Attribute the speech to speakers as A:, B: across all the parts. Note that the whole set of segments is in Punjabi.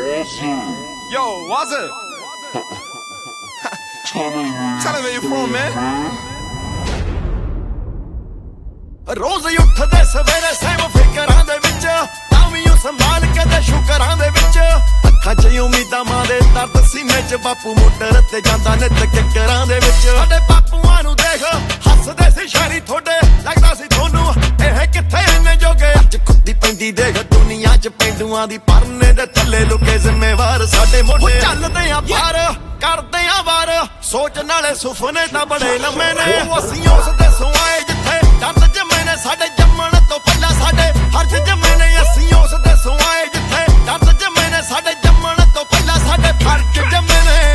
A: Yo, what's it? Tell me where you from, man.
B: ਰੋਜ਼ ਉੱਠਦੇ ਸਵੇਰੇ ਸੇਮ ਫਿਕਰਾਂ ਦੇ ਵਿੱਚ ਤਾਂ ਵੀ ਉਹ ਸੰਭਾਲ ਕੇ ਤੇ ਸ਼ੁਕਰਾਂ ਦੇ ਵਿੱਚ ਅੱਖਾਂ 'ਚ ਉਮੀਦਾਂ ਮਾਂ ਦੇ ਦਰਦ ਸੀਨੇ 'ਚ ਬਾਪੂ ਮੋਟਰ ਤੇ ਜਾਂਦਾ ਨਿੱਤ ਕਿਕਰਾਂ ਦੇ ਵਿੱਚ ਸਾਡੇ ਬਾਪੂਆਂ ਨੂੰ ਦੇਖ ਹੱਸਦੇ ਸੀ ਸ਼ਾਇਰੀ ਥੋੜੇ ਲੱਗਦਾ ਸੀ ਤੁਹਾਨੂੰ ਇਹ ਕਿੱਥੇ ਇੰਨੇ ਜੋਗੇ ਅੱਜ ਕੁੱਤੀ ਪੈਂਦੀ ਦੇਖ ਦੁਨੀਆ 'ਚ ਪੈਂਡੂਆਂ ਦੀ ਪਰਨੇ ਦੇ ਥੱਲੇ ਲੁਕੇ ਜ਼ਿੰਮੇਵਾਰ ਸਾਡੇ ਮੋਢੇ ਚੱਲਦੇ ਆ ਪਾਰ ਕਰਦੇ ਆ ਵਾਰ ਸੋਚ ਨਾਲੇ ਸੁਪਨੇ ਤਾਂ ਬੜੇ ਲੰਮੇ ਨੇ ਅਸੀਂ ਉਸ ਦੇ ਸੁਆਏ ਜਿੱਥੇ ਦਰਦ ਜੰਮੇ ਨੇ ਸਾਡੇ ਜੰਮਣ ਤੋਂ ਪਹਿਲਾਂ ਸਾਡੇ ਹਰਜ ਜੰਮੇ ਨੇ ਅਸੀਂ ਉਸ ਦੇ ਸੁਆਏ ਜਿੱਥੇ ਦਰਦ ਜੰਮੇ ਨੇ ਸਾਡੇ ਜੰਮਣ ਤੋਂ ਪਹਿਲਾਂ ਸਾਡੇ ਫਰਜ਼ ਜੰਮੇ ਨੇ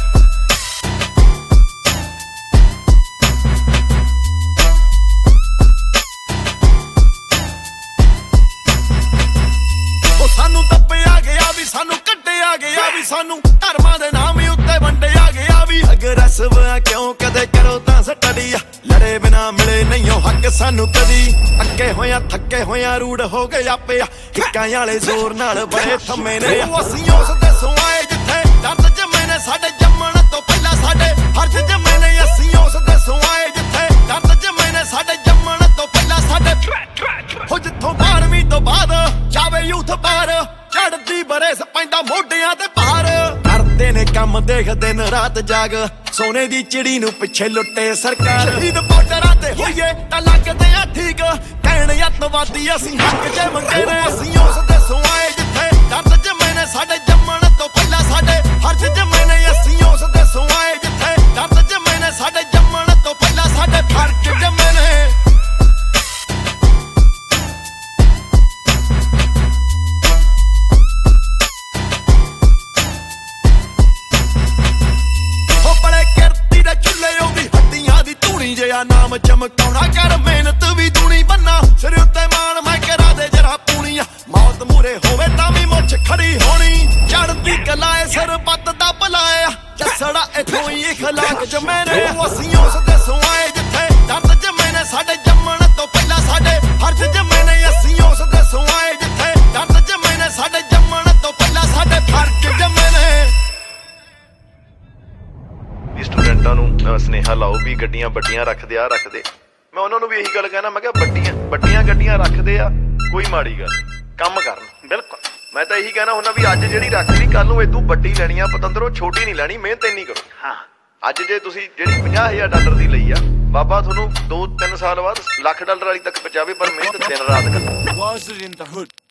B: ਉਹ ਸਾਨੂੰ ਦੱਬਿਆ ਗਿਆ ਵੀ ਸਾਨੂੰ ਕੱਢਿਆ ਗਿਆ ਵੀ ਸਾਨੂੰ ਧਰਮਾਂ ਦੇ ਨਾਮ ਹੀ ਉੱਤੇ ਵੰਡਿਆ ਗਿਆ ਵੀ ਅਗਰ ਅਸਵਾ ਕਿਉਂ ਕਦੇ ਕਰੋ ਤਾਂ ਸਟੱਡੀ ਲੜੇ ਬਿਨਾ ਮਿਲੇ ਨਹੀਂ ਉਹ ਹੱਕ ਸਾਨੂੰ ਕਦੀ ਅੱਕੇ ਹੋਇਆ ਥੱਕੇ ਹੋਇਆ ਰੂੜ ਹੋ ਗਏ ਆਪੇ ਹਿੱਕਾਂ ਵਾਲੇ ਜ਼ੋਰ ਨਾਲ ਬੜੇ ਥੰਮੇ ਨੇ ਅਸੀਂ ਉਸ ਦੇ ਸੁਆਏ ਜਿੱਥੇ ਦਰਦ ਜੰਮੇ ਨੇ ਸਾਡੇ ਜੰਮਣ ਤੋਂ ਪਹਿਲਾਂ ਸਾਡੇ ਹਰਜ ਜੰਮੇ ਨੇ ਅਸੀਂ ਉਸ ਦੇ ਸੁਆਏ ਜਿੱਥੇ ਦਰਦ ਜੰਮੇ ਨੇ ਸਾਡੇ ਜੰਮਣ ਤੋਂ ਪਹਿਲਾਂ ਸਾਡੇ ਹੋ ਜਿੱਥੋਂ 12ਵੀਂ ਤੋਂ ਬਾਅਦ ਜਾਵੇ ਯੂਥ ਬਾਹਰ ਚੜਦੀ ਬਰੇਸ ਪੈਂਦਾ ਮੋਢਿਆਂ ਤੇ ਭਾਰ ਕਰਦੇ ਨੇ ਕੰਮ ਦੇਖ ਦਿਨ ਰਾਤ ਜਾਗ ਸੋਨੇ ਦੀ ਚਿੜੀ ਨੂੰ ਪਿੱਛੇ ਲੁੱਟੇ ਸਰਕਾਰ ਸ਼ਹੀਦ ਬਾਰਡਰਾਂ ਤੇ ਹੋਈਏ ਤਾਂ ਲੱਗਦੇ ਆ ਠੀਕ ਕਹਿਣ ਅੱਤਵਾਦੀ ਅਸੀਂ ਹੱਕ ਜੇ ਮੰਗੇ ਨੇ ਅਸੀਂ ਉਸ ਦੇ ਸੁਆਏ ਜਿੱਥੇ ਦਰਦ ਜੰਮੇ ਨੇ ਸਾਡੇ ਜੰਮਣ ਤੋਂ ਪਹਿਲਾਂ ਸਾਡੇ ਹਰਜ ਜੰਮੇ ਨੇ ਅਸੀਂ ਉਸ ਦੇ ਸੁਆਏ ਜਿੱਥੇ ਦਰਦ ਜੰਮੇ ਨੇ ਸਾਡੇ ਜੰਮਣ ਤੋਂ ਪਹਿਲਾਂ ਸਾਡੇ ਫਰਜ਼ ਜੰਮੇ ਨੇ ਜਿਹਾ ਨਾਮ ਚਮਕਾਉਣਾ ਕਰ ਮਿਹਨਤ ਵੀ ਦੂਣੀ ਬੰਨਾ ਸਿਰ ਉੱਤੇ ਮਾਣ ਮੈਂ ਕਰਾ ਦੇ ਜਰਾ ਪੂਣੀਆਂ ਮੌਤ ਮੂਰੇ ਹੋਵੇ ਤਾਂ ਵੀ ਮੁੱਛ ਖੜੀ ਹੋਣੀ ਚੜਦੀ ਕਲਾਏ ਸਿਰ ਪੱਤ ਦਾ ਭਲਾਇਆ ਜੱਸੜਾ ਇਥੋਂ ਹੀ ਇਖਲਾਕ ਜੰਮੇ ਨੇ ਅਸੀਂ ਉਸ ਦੇ ਸੁਆਏ ਜਿੱਥੇ ਦਰਦ ਜੰਮੇ ਨੇ ਸਾਡੇ ਜੰਮਣ ਤੋਂ ਪਹਿਲਾਂ ਸਾਡੇ ਹਰਜ ਜੰਮੇ ਨੇ ਅਸੀਂ ਉਸ ਦੇ ਸੁਆਏ ਜਿੱਥੇ ਦਰਦ ਜੰਮੇ ਨੇ ਸਾਡੇ ਜੰਮਣ ਤੋਂ ਪਹਿਲਾਂ ਸਾਡੇ ਫਰਜ਼ ਜੰਮੇ ਨੇ
C: ਸਟੂਡੈਂਟਾਂ ਨੂੰ ਸੁਨੇਹਾ ਲਾਓ ਵੀ ਗੱਡੀਆਂ ਵੱਡੀਆਂ ਰੱਖਦੇ ਆ ਰੱਖਦੇ ਮੈਂ ਉਹਨਾਂ ਨੂੰ ਵੀ ਇਹੀ ਗੱਲ ਕਹਿਣਾ ਮੈਂ ਕਿਹਾ ਵੱਡੀਆਂ ਗੱਡੀਆਂ ਰੱਖਦੇ ਆ ਕੋਈ ਮਾੜੀ ਗੱਲ ਕੰਮ ਕਰਨ ਬਿਲਕੁਲ ਮੈਂ ਤਾਂ ਇਹੀ ਕਹਿਣਾ ਹੁੰਦਾ ਵੀ ਅੱਜ ਜਿਹੜੀ ਰੱਖ ਲਈ ਕੱਲ ਨੂੰ ਇਦੋਂ ਵੱਡੀ ਲੈਣੀ ਆ ਪਤੰਦਰੋਂ ਛੋਟੀ ਨਹੀਂ ਲੈਣੀ ਮਿਹਨਤ ਇੰਨੀ ਕਰੋ ਹਾਂ ਅੱਜ ਜੇ ਤੁਸੀਂ ਜਿਹੜੀ $50,000 ਦੀ ਲਈ ਆ ਬਾਬਾ ਤੁਹਾਨੂੰ 2-3 ਸਾਲ ਬਾਅਦ $1,00,000 ਵਾਲੀ ਤੱਕ ਪਹੁੰਚਾਵੇ ਪਰ ਮਿਹਨਤ ਦਿਨ ਰਾਤ ਕਰੋ